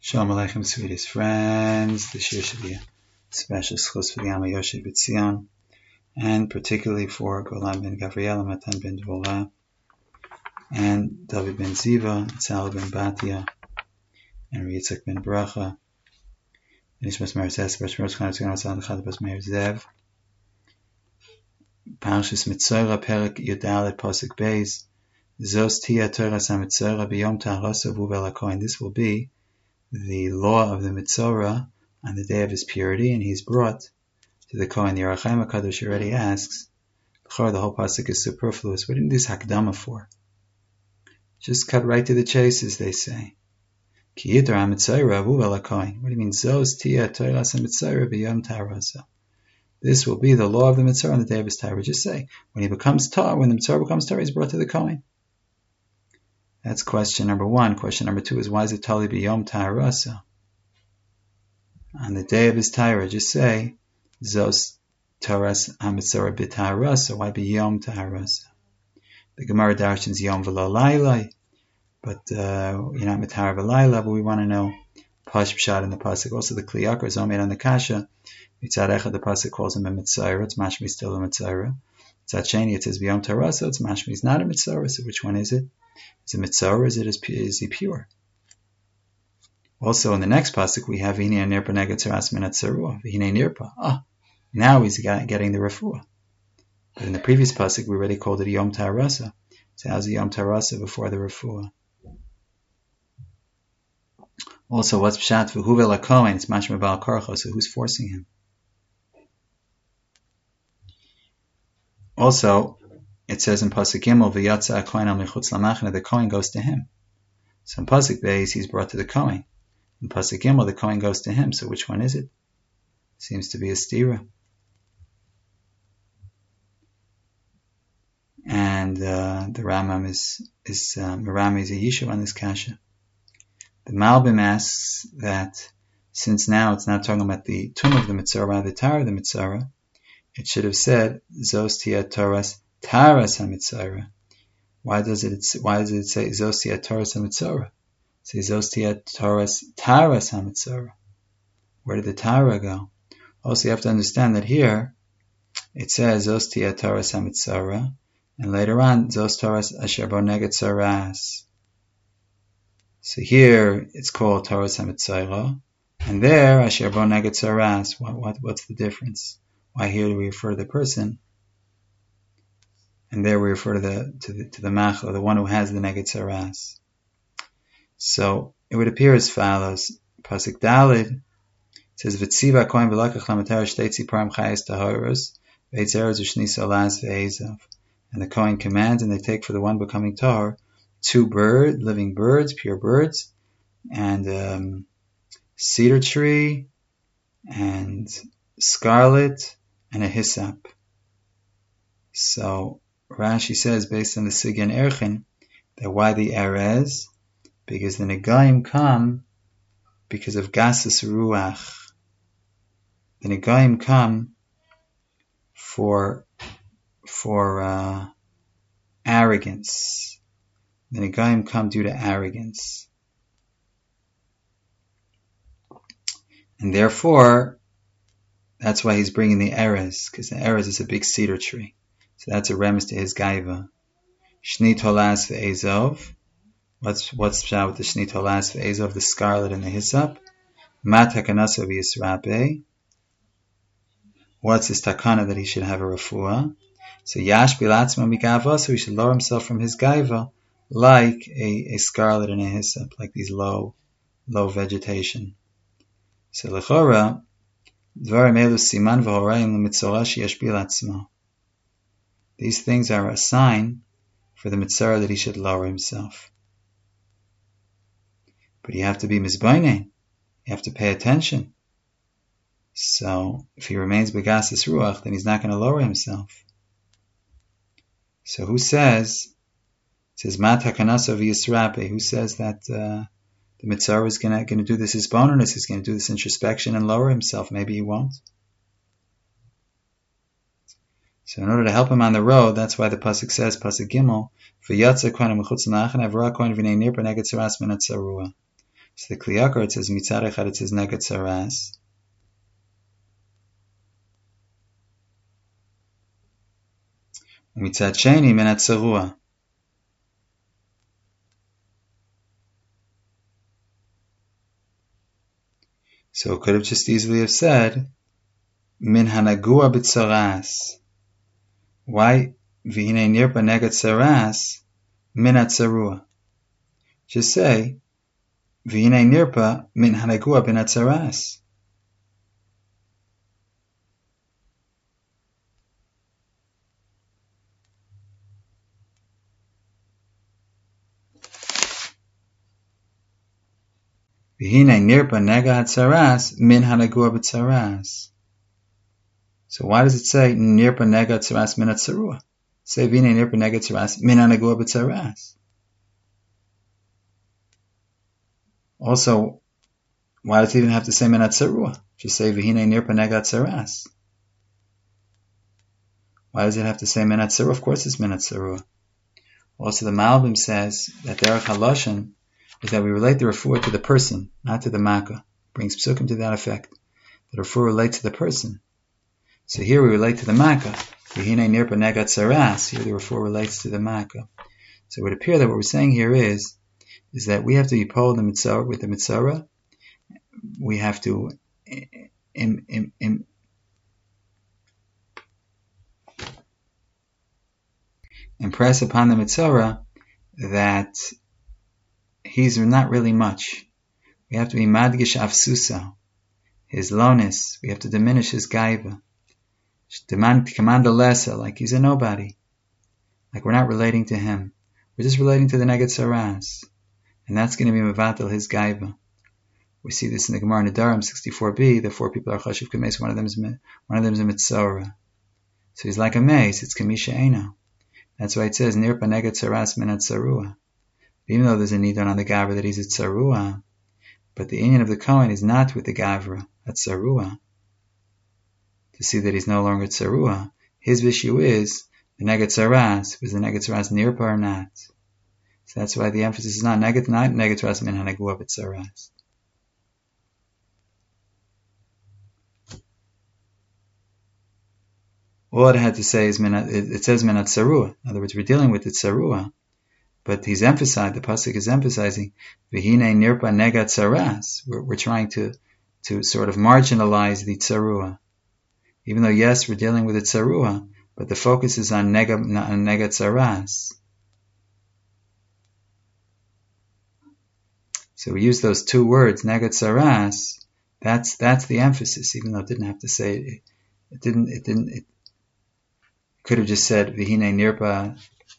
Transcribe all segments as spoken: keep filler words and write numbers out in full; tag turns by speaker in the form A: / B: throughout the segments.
A: Shalom Aleichem, sweetest friends. This year should be a special schus for the Am Yoshev B'Tzion, and particularly for Golan ben Gavriel, Matan ben Dvola, and David ben Ziva, Tzal ben Batia, and Yitzchak ben Bracha, and Ishmas Meir Zes, Bashmeros Chaim Tzgan Asad Chad Bas Meir Zev, Parshas Mitzora, Perek Yudalet Pasuk Beis, Zos Tia Toras HaMitzora B'Yom Ta'arasa Vuvel HaKohen. This will be the law of the Mitzora on the day of his purity, and he's brought to the Kohen. The Ohr HaChaim HaKadosh already asks, the whole pasuk is superfluous. What didn't this Hakdama for? Just cut right to the chase, as they say. Ki Yitar HaMitzora Vuvel HaKohen. What do you mean? Zos Tia Toras HaMitzora B'Yom Ta'arasa. This will be the law of the Mitzora on the day of his Torah. Just say, when he becomes Torah, when the Mitzora becomes Torah, he's brought to the Kohen. That's question number one. Question number two is, why is it Tali B'Yom Ta'arasa? On the day of his Torah, just say, Zos Toras HaMitzora B'Ta'arasa. Why B'Yom Ta'arasa? The Gemara darshans Yom V'lo Laila, but uh, you're not Mitzara V'Laila, but we want to know Pash Pshat in the Pasuk. Also, the Kli Yakar is made on the Kasha. Mitzad Echad, the Pasuk calls him a Mitzayra. It's mashmi still a Mitzayra. Mitzad Sheni, it says B'Yom Ta'arasa. It's mashmi. He's not a Mitzayra. So which one is it? Is it Mitzayra or is it is he pure? Also, in the next Pasuk, we have V'hinei Nirpa Neged Tzaras Min HaTzarua. V'hinei Nirpa. Ah, now he's getting the Refuah. But in the previous Pasuk, we already called it Yom Ta'arasa. So how's the Yom Ta'arasa before the Refuah? Also, what's Pshat V'huvel HaKohen? It's mashma Ba'al Korcho, so who's forcing him? Also, it says in Pasuk Gimel, V'yatza HaKohen al Michutz LaMachne, the Kohen goes to him. So in Pasuk Beis, he's brought to the Kohen. In Pasuk Gimel, the Kohen goes to him. So which one is it? Seems to be a stira. And uh, the Rambam is, is uh, Merami is a Yishuv on this Kasha. The Malbim asks that since now it's not talking about the tomb of the Mitzora, the Torah of the Mitzora, it should have said Zos Tia Toras Taras HaMitzora. Why does it Why does it say Zos Tia Toras HaMitzora? It says Zos Tia Toras Taras HaMitzora. Where did the Tara go? Also, you have to understand that here it says Zos Tia Toras HaMitzora, and later on Zos Toras Asher Bo Neged Tzaras. So here it's called Toras HaMitzora, and there Asher Bo Neged Tzaras. What what what's the difference? Why here do we refer to the person, and there we refer to the to the to the machla, the one who has the neged tzaras? So it would appear as follows: Pasuk Dalid says, "V'tziva kohen v'lakach lamatara shtei tziparim chayes taharos v'etzeres u'shnis alas ve'ezav." And the kohen commands, and they take for the one becoming tahor two bird, living birds, pure birds, and um, cedar tree, and scarlet, and a hyssop. So Rashi says, based on the Sigyan Erchin, that why the Erez? Because the Negaim come because of Gasus Ruach. The Negaim come for for uh, arrogance. The Negaim come due to arrogance. And therefore, that's why he's bringing the Erez, because the Erez is a big cedar tree. So that's a remes to his gaiva. Shni tolas ve'ezov. What's what's pshat with the shni tolas ve'ezov, the scarlet and the hyssop? Mat hakanasa v'yisrape. What's his takana that he should have a refuah? So yash bilatzma migava, so he should lower himself from his gaiva like a, a scarlet and a hyssop, like these low low vegetation. So lechora. These things are a sign for the Mitzora that he should lower himself. But you have to be mizbaynei. You have to pay attention. So if he remains begasis ruach, then he's not going to lower himself. So who says, it says mat hakanasa v'yisrape, who says that uh, the Mitzora is going to do this hisbonenus, he's going to do this introspection and lower himself? Maybe he won't. So in order to help him on the road, that's why the pasuk says, pasuk Gimel, v'yatza kohen michutz l'machane v'ra kohen v'nei nirpa neged tzaras min hatzarua. So the Kli Yakar, it says Mitzad Echad, it says Neged Tzaras. Mitzad Sheni Min HaTzarua. So it could have just easily have said Min Hanagua B'Tzaras. Why V'hinei Nirpa Neged Tzaras Min HaTzarua? Just say V'hinei Nirpa Min Hanagua Bin HaTzaras. V'hinei Nirpa Nega HaTzaras Min Hanagua B'Tzaras. So why does it say Nirpa Nega Tzaras Min HaTzarua? Say V'hinei Nirpa Nega Tzaras Min Hanagua B'Tzaras. Also, why does it even have to say Min HaTzarua? Just say V'hinei Nirpa Nega Tzaras. Why does it have to say Min HaTzarua? Of course it's Min HaTzarua. Also, the Malbim says that Derech HaLashon is that we relate the refuah to the person, not to the makkah. Brings psukim to that effect. The refuah relates to the person. So here we relate to the makkah. V'hinei nirpa negat tzaras. Here the refuah relates to the makkah. So it would appear that what we're saying here is, is that we have to be polled the mitzvah with the mitzvah. We have to im, im, im, impress upon the mitzvah that he's not really much. We have to be madgish afsusa, his lowness. We have to diminish his gaiva. Command a lesser, like he's a nobody. Like we're not relating to him. We're just relating to the Neged Tzaras. And that's going to be mevatel his gaiva. We see this in the Gemara Nedarim sixty-four b. The four people are chashiv kameis. One of them is one of them is a mitzora. So he's like a mace. It's kamisha eno. That's why it says nirpa neged tzaras min tzarua. Even though there's a nidon on the gavra that he's a tzarua, but the inyan of the Kohen is not with the gavra at tzarua. To see that he's no longer tzarua, his issue is the neged tzaras. Was the neged tzaras nirpa or not? So that's why the emphasis is not neged not neged tzaras min hanegua but tzaras. All it had to say is it says min tzarua. In other words, we're dealing with the tzarua. But he's emphasized, the pasuk is emphasizing, v'hinei nirpa negat tzaras. We're, we're trying to, to sort of marginalize the tzarua. Even though, yes, we're dealing with the tzarua, but the focus is on negat, on negat tzaras. So we use those two words, negat tzaras. That's that's the emphasis, even though it didn't have to say it. It, it didn't. It didn't. It could have just said v'hinei nirpa.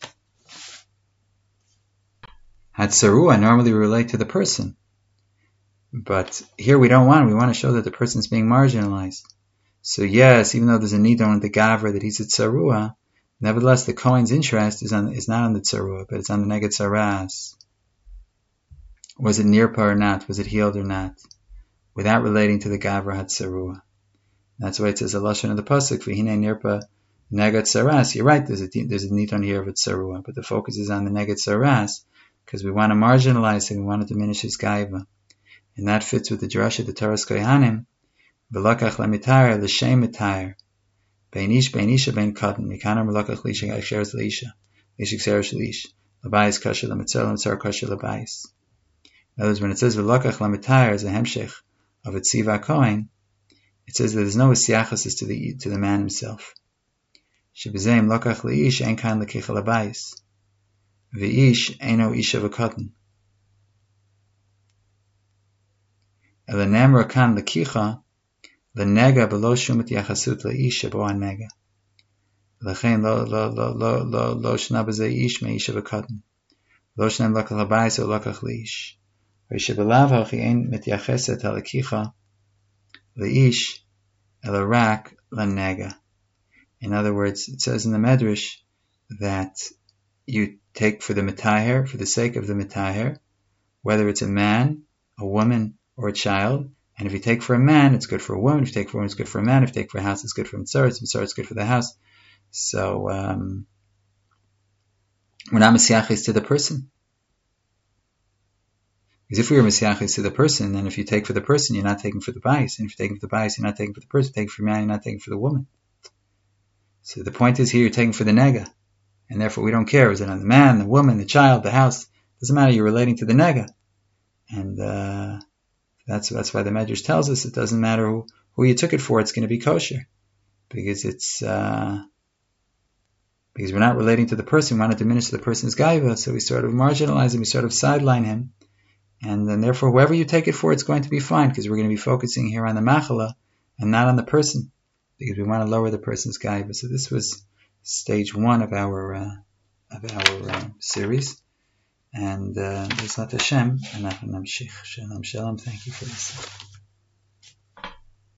A: Hatzarua normally relate to the person. But here we don't want it. We want to show that the person is being marginalized. So yes, even though there's a nidon in the gavra that he's a tzarua, nevertheless the Kohen's interest is on is not on the tzarua, but it's on the neged tzaras. Was it nirpa or not? Was it healed or not? Without relating to the gavra hatzarua. That's why it says a lashon of the pasuk v'hinei nirpa neged tzaras. You're right. There's a there's a nidon here of a tzarua, but the focus is on the neged tzaras. Because we want to marginalize him, we want to diminish his gaiva. And that fits with the drasha, the Toras Kohanim, v'lakach lemitayr, l'shem mitayr, bein ish, bein isha, bein katan, mikanam v'lakach l'isha, aksheres l'isha, l'isha kseres l'isha, l'bayis kasher l'mitzar, l'mitzar kasher l'bayis. In other words, when it says v'lakach lemitayr as a hemshech of a tziva kohen, it says that there's no siachasis to the to the man himself. Shebizem lakach l'isha, en kan l'kicha l'bayis. V'ish eno isha v'katan. Elenamra kan l'kicha l'nega b'lo shumat yachasut l'isha bo ha'nega. L'chein lo lo lo lo lo lo shna b'zeh ish me'isha v'katan. Lo shnem lakach l'bayis o lakach l'ish. V'isha b'lav ha'chi ein mityacheset ha'l'kicha l'ish elarak l'nega. In other words, it says in the Medrash that you take for the mitaher, for the sake of the mitaher, whether it's a man, a woman, or a child. And if you take for a man, it's good for a woman. If you take for a woman, it's good for a man. If you take for a house, it's good for mitzvah. Mitzvah, it's good for the house. So, um, we're not mesiachis to the person. Because if we were Mesiachis to the person, then if you take for the person, you're not taking for the bias. And if you're taking for the bias, you're not taking for the person. Taking for man, you're not taking for the woman. So the point is here, you're taking for the nega. And therefore we don't care. Is it on the man, the woman, the child, the house? Doesn't matter. You're relating to the nega. And uh, that's that's why the Medrash tells us it doesn't matter who, who you took it for. It's going to be kosher. Because it's... Uh, because we're not relating to the person. We want to diminish the person's gaiva. So we sort of marginalize him. We sort of sideline him. And then therefore, whoever you take it for, it's going to be fine, because we're going to be focusing here on the machala and not on the person, because we want to lower the person's gaiva. So this was stage one of our uh, of our uh, series, and uh, B'ezrat Hashem, and Shalom Shalom. Thank you for listening.